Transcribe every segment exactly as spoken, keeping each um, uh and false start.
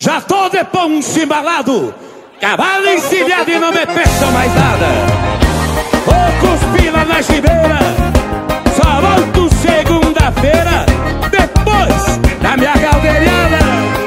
Já tô de poncho embalado, cavalo encilhado e não me peçam mais nada. Vou cuspir lá na gibeira, só volto segunda-feira, depois da minha caldeirada.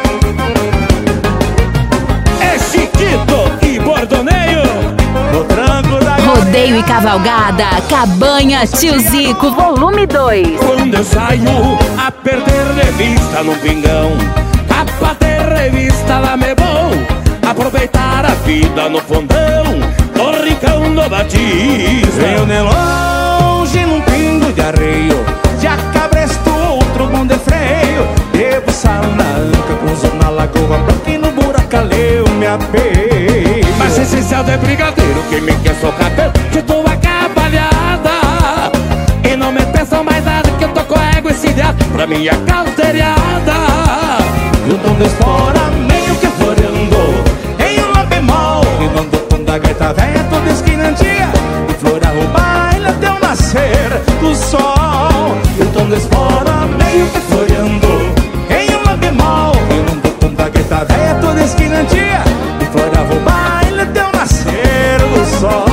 É Chiquito e Bordoneio no tranco da Rodeio e Cavalgada, Cabanha Tio Zico, volume dois. Quando eu saio a perder de vista no pingão, capa de revista lá me bom, aproveitar a vida no fundão, no rincão do Batista. Venho de longe num pingo de arreio, já cabresto outro bom de freio. Devo sal na anca, cruzo na lagoa, pra que no buracaleu me apeio. Mas esse céu de brigadeiro que me quer socar tanto, que tô acabalhada. E não me peçam mais nada, que eu tô com a égua encilhada pra minha caldeirada. E o tom da espora meio que floreando em um lá bemol, e não do tom da gaita velha toda esquinandia, e florar o baile até o nascer do sol. E o tom da espora meio que floreando em um lá bemol, e não do tom da gaita velha toda esquinandia, e florar o baile até o nascer do sol.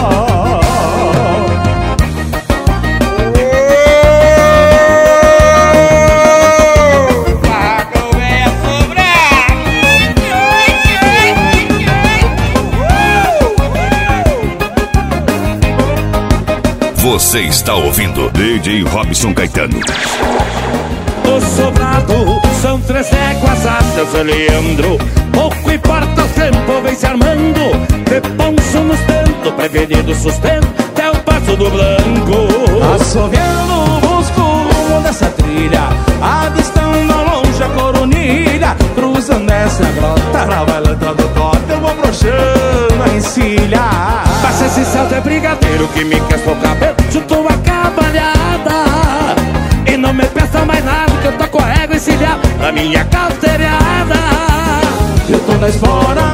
Você está ouvindo D J Robson Caetano. O sobrado são três éguas a seu Leandro, pouco importa o tempo, vem se armando, de poncho nos tentos, prevenido sustento, até o passo do Blanco. Assoviando busco o rumo dessa trilha, avistando ao longe a coronilha, cruzando essa grota, trabalhando do corte, eu vou broxando a encilha. Passa esse céu de brigadeiro que me quer socar bem, chutou a cabalhada. E não me peça mais nada, que eu tô com a égua encilhada pra minha caldeirada. E o tom da espora